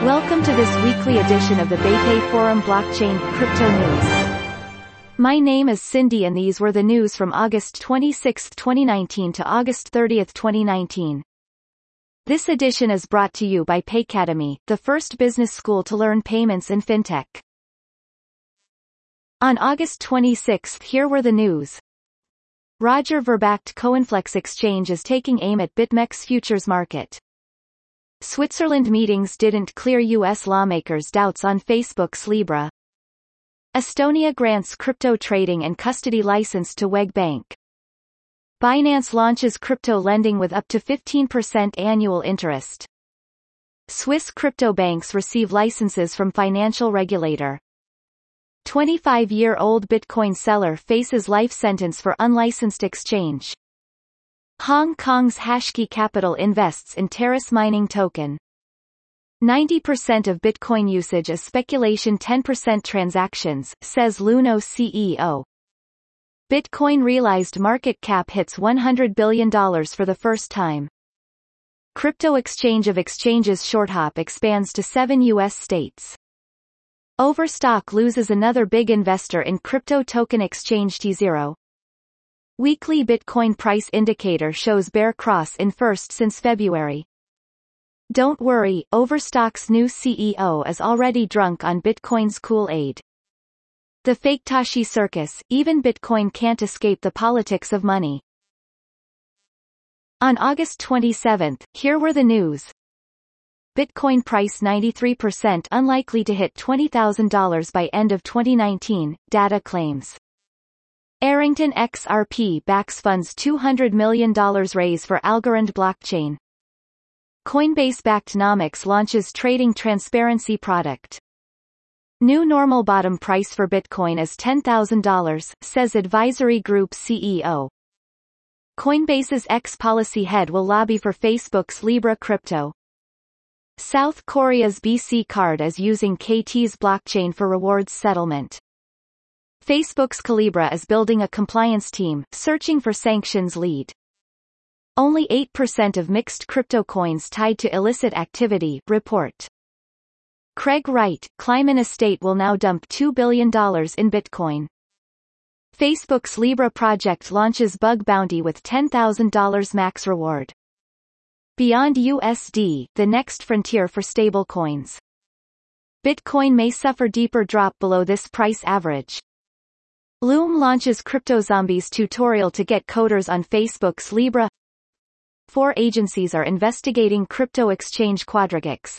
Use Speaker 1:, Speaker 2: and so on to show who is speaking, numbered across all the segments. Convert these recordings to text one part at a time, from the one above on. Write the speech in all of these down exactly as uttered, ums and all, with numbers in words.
Speaker 1: Welcome to this weekly edition of the Beipei Forum Blockchain Crypto News. My name is Cindy and these were the news from August twenty-sixth, twenty nineteen to August thirtieth, twenty nineteen. This edition is brought to you by Paycademy, the first business school to learn payments and fintech. On August twenty-sixth, here were the news. Roger Ver-backed Coinflex exchange is taking aim at BitMEX futures market. Switzerland meetings didn't clear U S lawmakers' doubts on Facebook's Libra. Estonia grants crypto trading and custody license to W E G Bank. Binance launches crypto lending with up to fifteen percent annual interest. Swiss crypto banks receive licenses from financial regulator. twenty-five-year-old Bitcoin seller faces life sentence for unlicensed exchange. Hong Kong's Hashkey Capital invests in Terrace mining token. ninety percent of Bitcoin usage is speculation, ten percent transactions, says Luno C E O. Bitcoin realized market cap hits one hundred billion dollars for the first time. Crypto exchange of exchanges ShortHop expands to seven U S states. Overstock loses another big investor in crypto token exchange T zero. Weekly Bitcoin price indicator shows bear cross in first since February. Don't worry, Overstock's new C E O is already drunk on Bitcoin's Kool-Aid. The Faketoshi circus, even Bitcoin can't escape the politics of money. On August twenty-seventh, here were the news. Bitcoin price ninety-three percent unlikely to hit twenty thousand dollars by end of twenty nineteen, data claims. Arrington X R P backs funds two hundred million dollars raise for Algorand blockchain. Coinbase-backed Nomics launches trading transparency product. New normal bottom price for Bitcoin is ten thousand dollars, says advisory group C E O. Coinbase's ex-policy head will lobby for Facebook's Libra crypto. South Korea's B C Card is using K T's blockchain for rewards settlement. Facebook's Calibra is building a compliance team, searching for sanctions lead. Only eight percent of mixed crypto coins tied to illicit activity, report. Craig Wright, Kleiman Estate will now dump two billion dollars in Bitcoin. Facebook's Libra project launches bug bounty with ten thousand dollars max reward. Beyond U S D, the next frontier for stablecoins. Bitcoin may suffer deeper drop below this price average. Loom launches CryptoZombies tutorial to get coders on Facebook's Libra. Four agencies are investigating crypto exchange Quadrigex.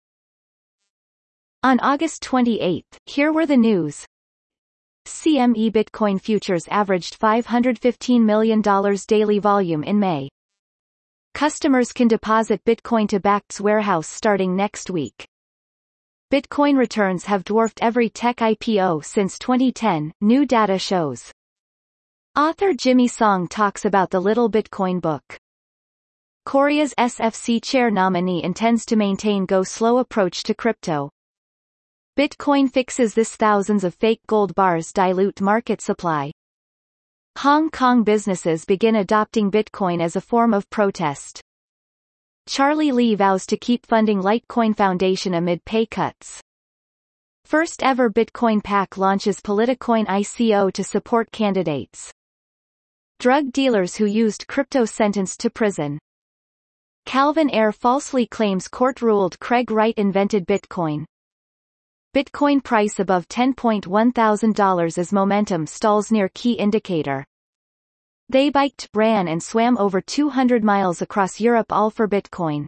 Speaker 1: On August twenty-eighth, here were the news. C M E Bitcoin futures averaged five hundred fifteen million dollars daily volume in May. Customers can deposit Bitcoin to Bakkt's warehouse starting next week. Bitcoin returns have dwarfed every tech I P O since twenty ten, new data shows. Author Jimmy Song talks about the Little Bitcoin book. Korea's S F C chair nominee intends to maintain go slow approach to crypto. Bitcoin fixes this, thousands of fake gold bars dilute market supply. Hong Kong businesses begin adopting Bitcoin as a form of protest. Charlie Lee vows to keep funding Litecoin Foundation amid pay cuts. First ever Bitcoin PAC launches Politicoin I C O to support candidates. Drug dealers who used crypto sentenced to prison. Calvin Ayre falsely claims court ruled Craig Wright invented Bitcoin. Bitcoin price above ten thousand one dollars as momentum stalls near key indicator. They biked, ran and swam over two hundred miles across Europe, all for Bitcoin.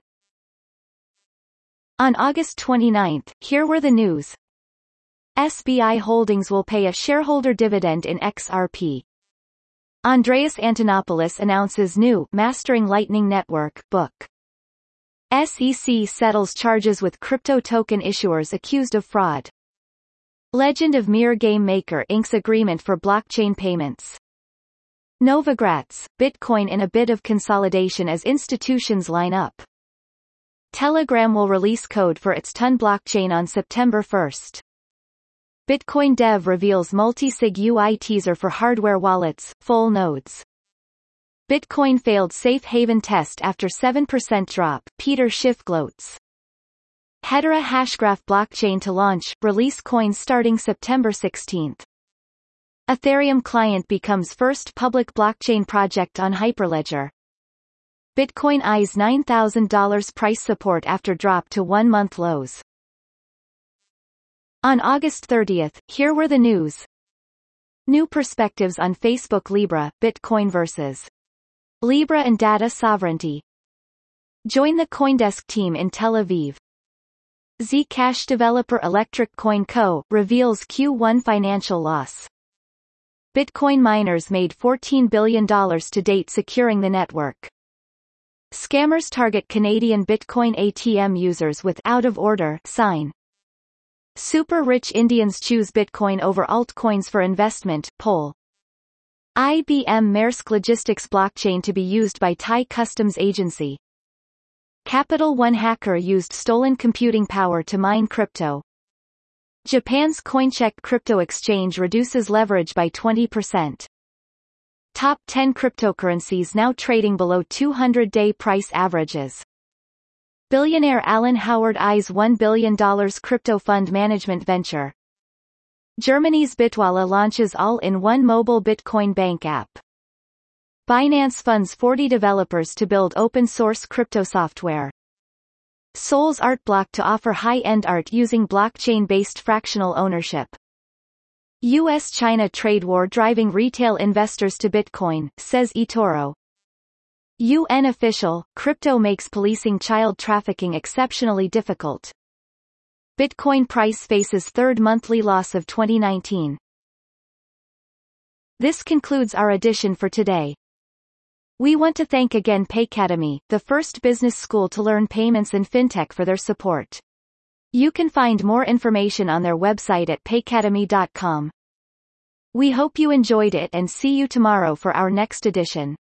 Speaker 1: On August twenty-ninth, here were the news. S B I Holdings will pay a shareholder dividend in X R P. Andreas Antonopoulos announces new Mastering Lightning Network book. S E C settles charges with crypto token issuers accused of fraud. Legend of Mir Game Maker inks agreement for blockchain payments. Novogratz, Bitcoin in a bit of consolidation as institutions line up. Telegram will release code for its Ton blockchain on September first. Bitcoin dev reveals multi-sig U I teaser for hardware wallets, full nodes. Bitcoin failed safe haven test after seven percent drop, Peter Schiff gloats. Hedera Hashgraph blockchain to launch, release coins starting September sixteenth. Ethereum client becomes first public blockchain project on Hyperledger. Bitcoin eyes nine thousand dollars price support after drop to one-month lows. On August thirtieth, here were the news. New perspectives on Facebook Libra, Bitcoin versus Libra and data sovereignty. Join the CoinDesk team in Tel Aviv. Zcash developer Electric Coin Co. reveals Q one financial loss. Bitcoin miners made fourteen billion dollars to date securing the network. Scammers target Canadian Bitcoin A T M users with out-of-order sign. Super rich Indians choose Bitcoin over altcoins for investment, poll. I B M Maersk Logistics blockchain to be used by Thai Customs Agency. Capital One hacker used stolen computing power to mine crypto. Japan's Coincheck crypto exchange reduces leverage by twenty percent. Top ten cryptocurrencies now trading below two hundred day price averages. Billionaire Alan Howard eyes one billion dollars crypto fund management venture. Germany's Bitwala launches all-in-one mobile Bitcoin bank app. Binance funds forty developers to build open-source crypto software. Soul's art block to offer high-end art using blockchain-based fractional ownership. U S China trade war driving retail investors to Bitcoin, says eToro. U N official, crypto makes policing child trafficking exceptionally difficult. Bitcoin price faces third monthly loss of twenty nineteen. This concludes our edition for today. We want to thank again Paycademy, the first business school to learn payments and fintech, for their support. You can find more information on their website at paycademy dot com. We hope you enjoyed it and see you tomorrow for our next edition.